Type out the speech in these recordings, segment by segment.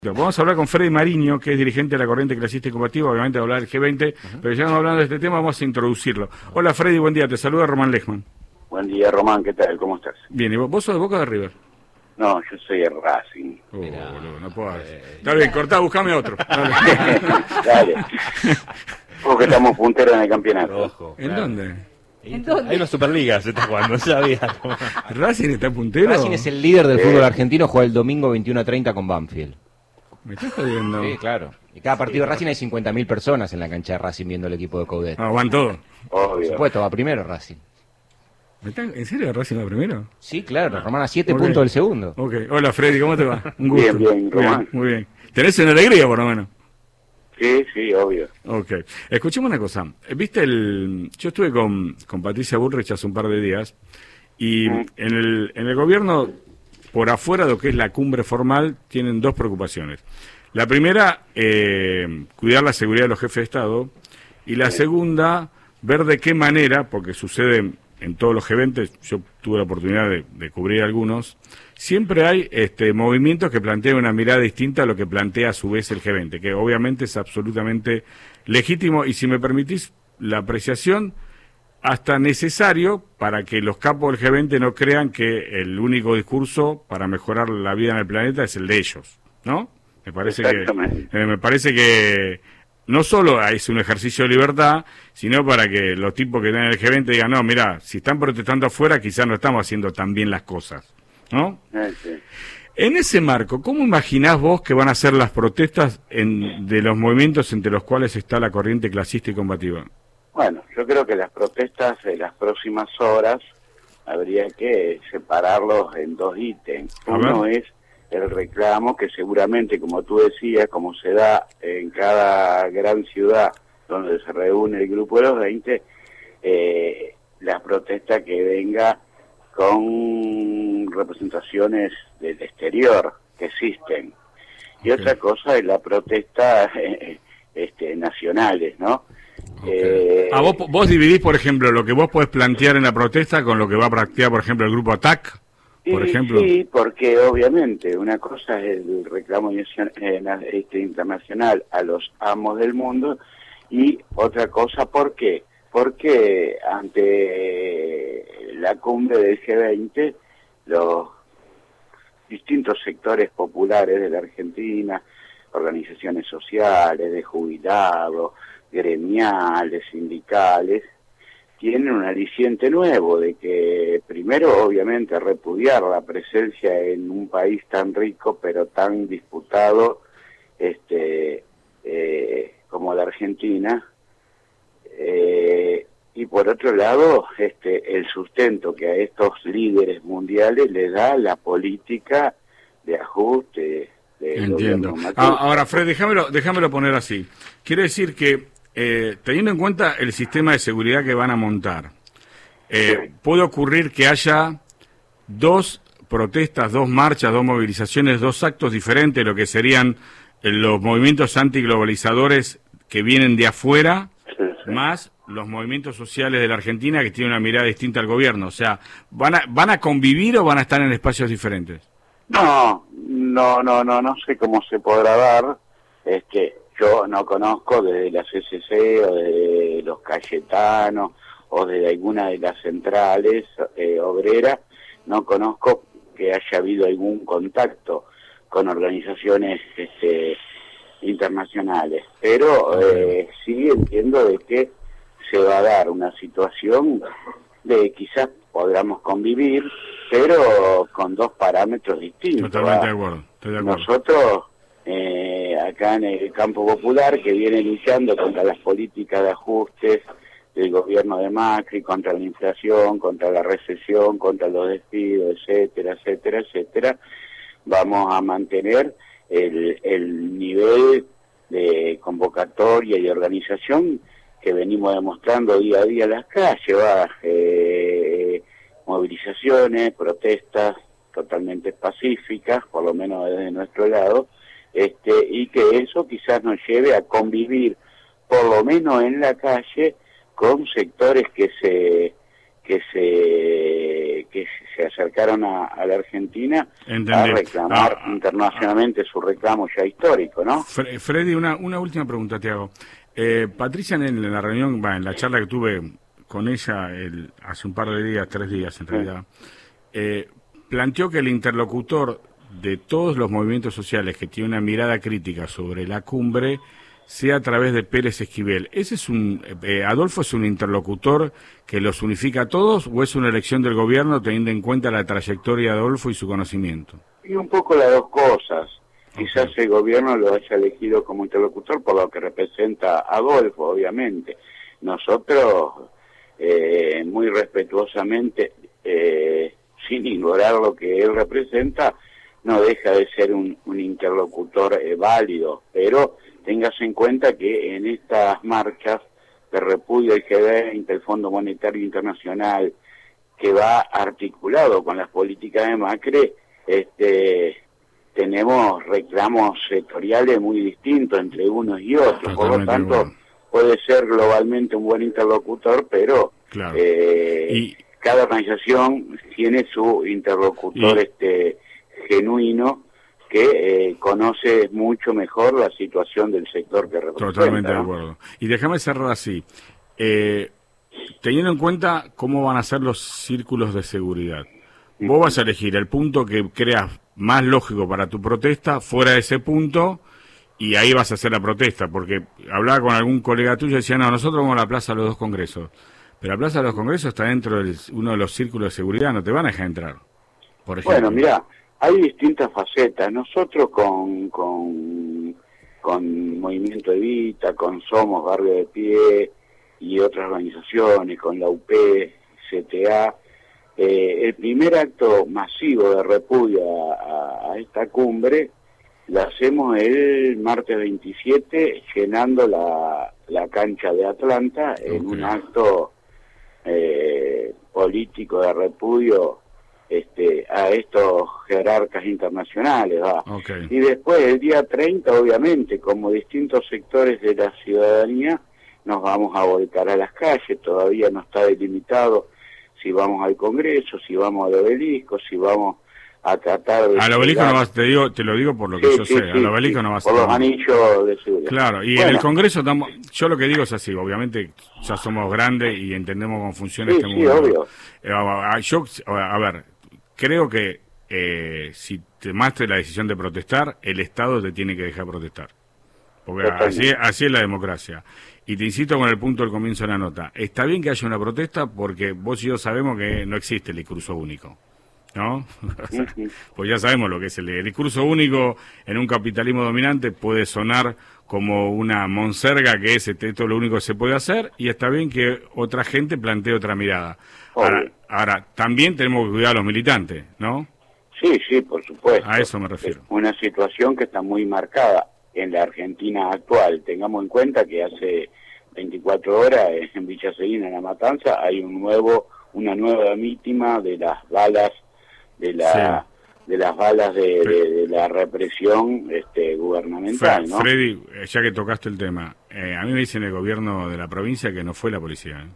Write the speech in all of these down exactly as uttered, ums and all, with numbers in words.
Vamos a hablar con Freddy Mariño, que es dirigente de la Corriente Clasista y Combativa, obviamente a hablar del G veinte, uh-huh. Pero ya no hablando de este tema, vamos a introducirlo. Hola Freddy, buen día, te saluda Román Lechman. Buen día Román, ¿qué tal? ¿Cómo estás? Bien, ¿y vos, vos sos de Boca o de River? No, yo soy el Racing. Oh, boludo, no puedo eh, Está bien, cortá, buscame otro. Dale. Porque estamos punteros en el campeonato. Ojo, ¿En claro. dónde? ¿En dónde? Hay una Superliga, se está jugando, sabía. ¿Racing está puntero? Racing es el líder del eh. fútbol argentino, juega el domingo veintiuno a treinta con Banfield. ¿Me estás jodiendo? Sí, claro. Y cada partido sí, de Racing hay cincuenta mil personas en la cancha de Racing viendo el equipo de Coudet. Ah, van todos. Obvio. Por supuesto, va primero Racing. ¿En serio Racing va primero? Sí, claro, Román a siete okay. puntos del segundo. Ok, hola Freddy, ¿cómo te va? Un gusto. Bien, bien, Román. Bien, muy bien. ¿Tenés una alegría por lo menos? Sí, sí, obvio. Ok. Escuchemos una cosa. ¿Viste el...? Yo estuve con, con Patricia Bullrich hace un par de días y mm. en el en el gobierno, por afuera de lo que es la cumbre formal, tienen dos preocupaciones. La primera, eh, cuidar la seguridad de los jefes de Estado, y la sí. segunda, ver de qué manera, porque sucede en todos los eventos, yo tuve la oportunidad de, de cubrir algunos, siempre hay este, movimientos que plantean una mirada distinta a lo que plantea a su vez el G veinte, que obviamente es absolutamente legítimo, y si me permitís la apreciación, hasta necesario para que los capos del G veinte no crean que el único discurso para mejorar la vida en el planeta es el de ellos, ¿no? Me parece que eh, me parece que no solo es un ejercicio de libertad, sino para que los tipos que están en el G veinte digan, no, mira, si están protestando afuera, quizás no estamos haciendo tan bien las cosas, ¿no? Eh, sí. En ese marco, ¿cómo imaginás vos que van a ser las protestas en, de los movimientos entre los cuales está la corriente clasista y combativa? Bueno, yo creo que las protestas de las próximas horas habría que separarlos en dos ítems. Uno es el reclamo que seguramente, como tú decías, como se da en cada gran ciudad donde se reúne el grupo de los veinte, eh, la protesta que venga con representaciones del exterior que existen. Y okay. otra cosa es la protesta eh, este, nacionales, ¿no? Okay. Eh, ah, vos, vos dividís, por ejemplo, lo que vos podés plantear en la protesta con lo que va a plantear, por ejemplo, el grupo ATAC. Por sí, ejemplo. Sí, porque obviamente una cosa es el reclamo este, internacional a los amos del mundo, y otra cosa, ¿por qué? Porque ante la cumbre del G veinte, los distintos sectores populares de la Argentina, organizaciones sociales, de jubilados, gremiales, sindicales, tienen un aliciente nuevo de que, primero, obviamente, repudiar la presencia en un país tan rico, pero tan disputado este, eh, como la Argentina, eh, y por otro lado, este, el sustento que a estos líderes mundiales les da la política de ajuste. De Entiendo. Ah, ahora, Fred, déjamelo, déjamelo poner así. Quiere decir que, Eh, teniendo en cuenta el sistema de seguridad que van a montar, eh, sí. puede ocurrir que haya dos protestas, dos marchas, dos movilizaciones, dos actos diferentes de lo que serían eh, los movimientos antiglobalizadores que vienen de afuera, sí, sí. más los movimientos sociales de la Argentina que tienen una mirada distinta al gobierno. O sea, ¿van a, van a convivir o van a estar en espacios diferentes? No, no, no, no, no sé cómo se podrá dar. Es que yo no conozco desde la C C C o de los Cayetanos o de alguna de las centrales eh, obreras, no conozco que haya habido algún contacto con organizaciones este, internacionales, pero eh, sí entiendo de que se va a dar una situación de quizás podamos convivir, pero con dos parámetros distintos. Totalmente de acuerdo, estoy de acuerdo. Nosotros Eh, acá en el campo popular, que viene luchando contra las políticas de ajustes del gobierno de Macri, contra la inflación, contra la recesión, contra los despidos, etcétera, etcétera, etcétera, vamos a mantener el, el nivel de convocatoria y organización que venimos demostrando día a día en las calles, va, eh, movilizaciones, protestas totalmente pacíficas, por lo menos desde nuestro lado, Este, y que eso quizás nos lleve a convivir, por lo menos en la calle, con sectores que se que se que se acercaron a, a la Argentina Entendé. a reclamar Ah, ah, internacionalmente su reclamo ya histórico, ¿no? Fre- Freddy, una, una última pregunta te hago. Eh, Patricia, en, en la reunión, va, en la charla que tuve con ella el, hace un par de días, tres días en realidad, eh, planteó que el interlocutor de todos los movimientos sociales que tiene una mirada crítica sobre la cumbre sea a través de Pérez Esquivel. ¿Ese es un, eh, Adolfo es un interlocutor que los unifica a todos o es una elección del gobierno teniendo en cuenta la trayectoria de Adolfo y su conocimiento? Y un poco las dos cosas. Quizás Okay. el gobierno lo haya elegido como interlocutor por lo que representa a Adolfo, obviamente. Nosotros, eh, muy respetuosamente, eh, sin ignorar lo que él representa, no deja de ser un, un interlocutor eh, válido, pero tengas en cuenta que en estas marchas de repudio al G veinte, el Fondo Monetario Internacional, que va articulado con las políticas de Macri, este, tenemos reclamos sectoriales muy distintos entre unos y otros. Por lo tanto, bueno, puede ser globalmente un buen interlocutor, pero claro. eh, y... cada organización tiene su interlocutor y... este genuino, que eh, conoce mucho mejor la situación del sector que representa. Totalmente ¿no? de acuerdo. Y déjame cerrar así. Eh, teniendo en cuenta cómo van a ser los círculos de seguridad, vos vas a elegir el punto que creas más lógico para tu protesta, fuera de ese punto, y ahí vas a hacer la protesta, porque hablaba con algún colega tuyo y decía, no, nosotros vamos a la Plaza de los Dos Congresos, pero la Plaza de los Congresos está dentro de uno de los círculos de seguridad, no te van a dejar entrar, por ejemplo. Bueno, mirá, hay distintas facetas. Nosotros con, con, con Movimiento Evita, con Somos Barrio de Pie y otras organizaciones, con la U P, C T A, eh, el primer acto masivo de repudio a, a esta cumbre lo hacemos el martes veintisiete, llenando la, la cancha de Atlanta en okay. un acto eh, político de repudio Este, a estos jerarcas internacionales, va. Okay. Y después, el día treinta, obviamente, como distintos sectores de la ciudadanía, nos vamos a volcar a las calles. Todavía no está delimitado si vamos al Congreso, si vamos al Obelisco, si vamos a tratar de... Al Obelisco no vas, te digo, te lo digo por lo que sí, yo sí, sé, sí, al Obelisco sí, no vas por a... los anillos de seguridad. Claro, y bueno. en el Congreso estamos, yo lo que digo es así, obviamente ya somos grandes y entendemos cómo funciona sí, este sí, mundo. Obvio. Eh, yo, a ver, creo que eh, si tomaste la decisión de protestar, el Estado te tiene que dejar protestar. Porque así, así es la democracia. Y te insisto con el punto del comienzo de la nota. Está bien que haya una protesta porque vos y yo sabemos que no existe el discurso único, ¿no? Pues ya sabemos lo que es el, el discurso único en un capitalismo dominante. Puede sonar como una monserga, que es esto es lo único que se puede hacer, y está bien que otra gente plantee otra mirada. Ahora, ahora también tenemos que cuidar a los militantes, ¿no? Sí, sí, por supuesto. A eso me refiero. Es una situación que está muy marcada en la Argentina actual. Tengamos en cuenta que hace veinticuatro horas en Villa Seguina, en La Matanza, hay un nuevo, una nueva víctima de las balas, de la, sí. de las balas de, de, de la represión este, gubernamental, Fre ¿no? Freddy, ya que tocaste el tema, eh, a mí me dicen el gobierno de la provincia que no fue la policía, ¿eh?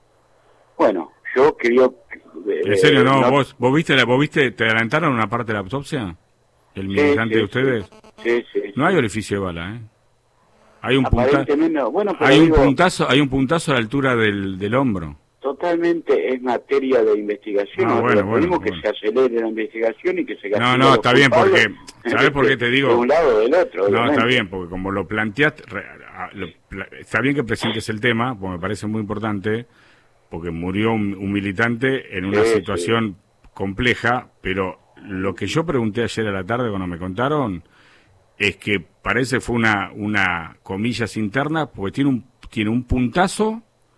Bueno, yo creo... Eh, ¿En serio no? no ¿Vos, vos, viste la, ¿Vos viste, te adelantaron una parte de la autopsia? ¿El militante sí, sí, de ustedes? Sí, sí. No sí. hay orificio de bala, ¿eh? Hay un, punta no. bueno, hay un digo, puntazo, hay un puntazo a la altura del, del hombro. Totalmente es materia de investigación. Ah, bueno, bueno, pedimos bueno. que se acelere la investigación y que se No, no, está bien, porque ¿sabes por qué te digo? De un lado o del otro. No, obviamente. está bien, porque como lo planteaste, lo, está bien que presentes el tema, porque me parece muy importante, porque murió un, un militante en una sí, situación sí. compleja, pero lo que yo pregunté ayer a la tarde cuando me contaron es que parece fue una, una comillas interna, porque tiene un, tiene un puntazo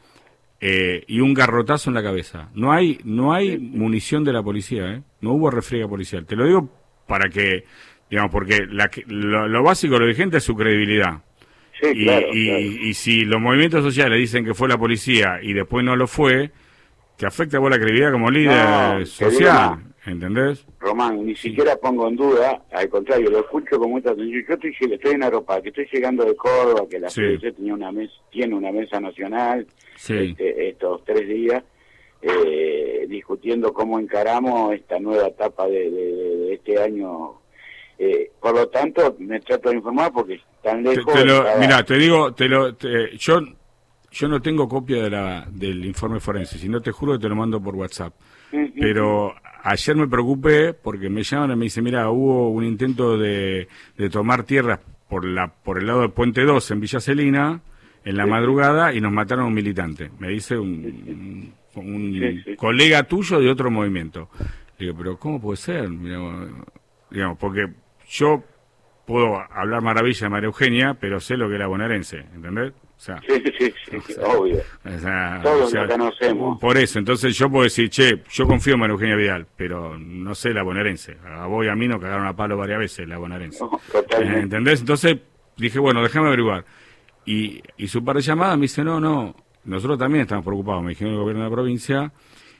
eh, y un garrotazo en la cabeza. No hay, no hay munición de la policía, ¿eh? No hubo refriega policial. Te lo digo para que, digamos, porque la, lo, lo básico, lo vigente es su credibilidad. Sí, y, claro, y, claro. y si los movimientos sociales dicen que fue la policía y después no lo fue, te afecta a vos la credibilidad como líder no, social, ¿entendés? Román, ni siquiera pongo en duda, al contrario, lo escucho con mucha atención. Yo estoy, estoy en Aropa, que estoy llegando de Córdoba, que la sí. P D C tenía una mesa, tiene una mesa nacional sí. este, estos tres días, eh, discutiendo cómo encaramos esta nueva etapa de, de, de este año. Eh, por lo tanto, me trato de informar porque están lejos. Te, te lo, cada... Mira, te digo, te lo, te, yo yo no tengo copia de la del informe forense, si no te juro que te lo mando por WhatsApp. Uh-huh. Pero ayer me preocupé porque me llaman y me dicen, mira, hubo un intento de, de tomar tierras por la por el lado del Puente dos en Villa Celina en la sí. madrugada y nos mataron a un militante. Me dice un, un, un sí, sí. colega tuyo de otro movimiento. Le digo, pero ¿cómo puede ser? Digamos, digamos, porque yo puedo hablar maravilla de María Eugenia, pero sé lo que es la bonaerense, ¿entendés? O sea, sí, sí, sí, o sea, obvio. O sea, todos o sea, lo conocemos. Por eso, entonces yo puedo decir, che, yo confío en María Eugenia Vidal, pero no sé la bonaerense. A vos y a mí nos cagaron a palo varias veces la bonaerense. No, totalmente. Eh, ¿Entendés? Entonces dije, bueno, déjame averiguar. Y, y su par de llamadas me dice, no, no, nosotros también estamos preocupados, me dijeron el gobierno de la provincia,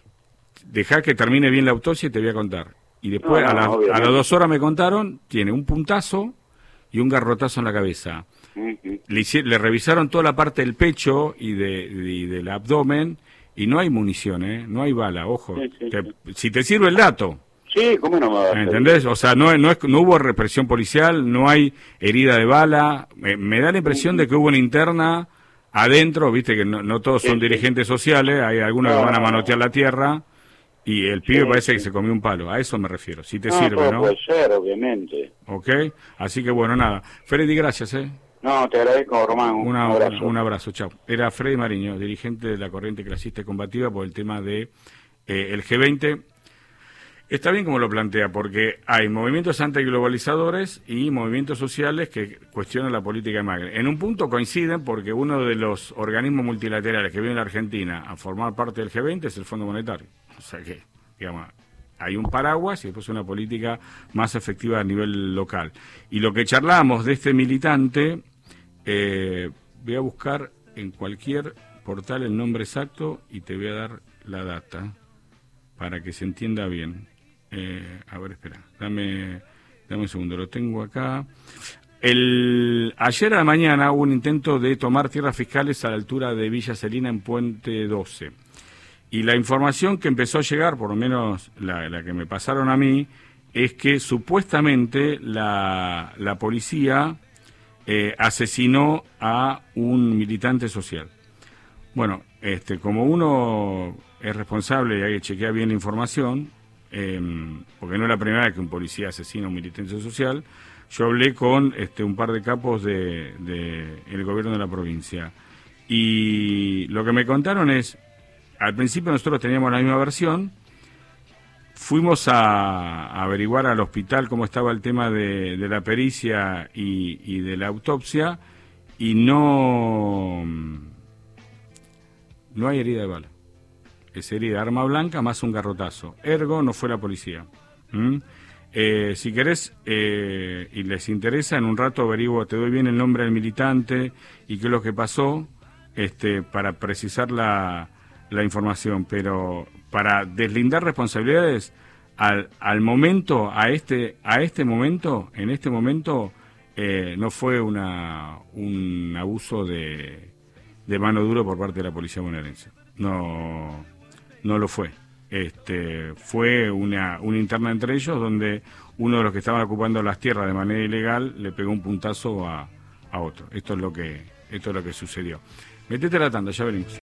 dejá que termine bien la autopsia y te voy a contar. Y después, no, no, a, la, a las dos horas me contaron, tiene un puntazo y un garrotazo en la cabeza. Uh-huh. Le, le revisaron toda la parte del pecho y, de, de, y del abdomen y no hay munición, ¿eh? No hay bala, ojo. Sí, sí, te, sí. Si te sirve el dato. Sí, ¿cómo no me va a ¿entendés? O sea, no, no, es, no hubo represión policial, no hay herida de bala. Me, me da la impresión uh-huh. de que hubo una interna adentro, viste que no, no todos son sí, dirigentes sí. sociales, hay algunos no, que van a manotear no. la tierra. Y el pibe sí, parece sí. que se comió un palo, a eso me refiero, si te no, sirve, ¿no? Puede ser, obviamente. Ok, así que bueno, nada. Freddy, gracias, ¿eh? No, te agradezco, Román, un, Una, un abrazo. Un, un abrazo, chao. Era Freddy Mariño, dirigente de la corriente clasista y combativa por el tema de eh, el G veinte. Está bien como lo plantea, porque hay movimientos antiglobalizadores y movimientos sociales que cuestionan la política de Macri. En un punto coinciden porque uno de los organismos multilaterales que viene en la Argentina a formar parte del G veinte es el Fondo Monetario. O sea que, digamos, hay un paraguas y después una política más efectiva a nivel local. Y lo que charlamos de este militante, eh, voy a buscar en cualquier portal el nombre exacto y te voy a dar la data para que se entienda bien. Eh, a ver, espera, dame, dame un segundo, lo tengo acá. El, ayer a la mañana hubo un intento de tomar tierras fiscales a la altura de Villa Celina en Puente doce. Y la información que empezó a llegar, por lo menos la, la que me pasaron a mí, es que supuestamente la, la policía eh, asesinó a un militante social. Bueno, este, como uno es responsable y hay que chequear bien la información, eh, porque no es la primera vez que un policía asesina a un militante social, yo hablé con este, un par de capos de, de el gobierno de la provincia. Y lo que me contaron es, al principio nosotros teníamos la misma versión, fuimos a, a averiguar al hospital cómo estaba el tema de, de la pericia y, y de la autopsia, y no, no hay herida de bala. Es herida de arma blanca más un garrotazo. Ergo no fue la policía. ¿Mm? Eh, si querés eh, y les interesa, en un rato averiguo, te doy bien el nombre del militante y qué es lo que pasó, este, para precisar la... la información, pero para deslindar responsabilidades al, al momento, a este, a este momento, en este momento, eh, no fue una un abuso de, de mano dura por parte de la policía bonaerense. No, no lo fue. Este, fue una, una interna entre ellos donde uno de los que estaban ocupando las tierras de manera ilegal le pegó un puntazo a, a otro. Esto es lo que, esto es lo que sucedió. Metete la tanda, ya venimos.